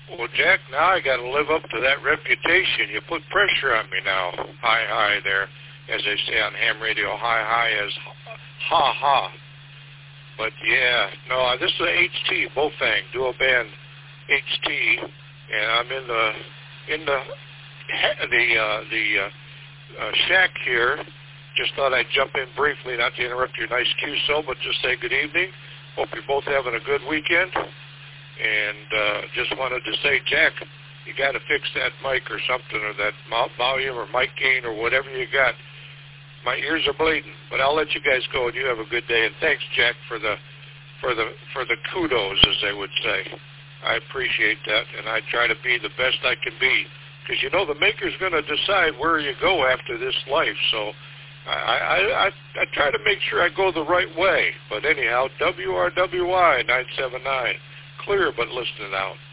Well, Jack, now I got to live up to that reputation. You put pressure on me now. Hi there, as they say on ham radio. Hi as ha ha. But yeah, no, this is a HT Bofang duo band HT, and I'm in the shack here. Just thought I'd jump in briefly, not to interrupt your nice QSO, but just say good evening. Hope you're both having a good weekend. And just wanted to say, Jack, you got to fix that mic or something, or that volume or mic gain or whatever you got. My ears are bleeding, but I'll let you guys go, and you have a good day. And thanks, Jack, for the kudos, as they would say. I appreciate that, and I try to be the best I can be, because you know the Maker's going to decide where you go after this life. So I try to make sure I go the right way. But anyhow, WRWI 979, clear but listening out.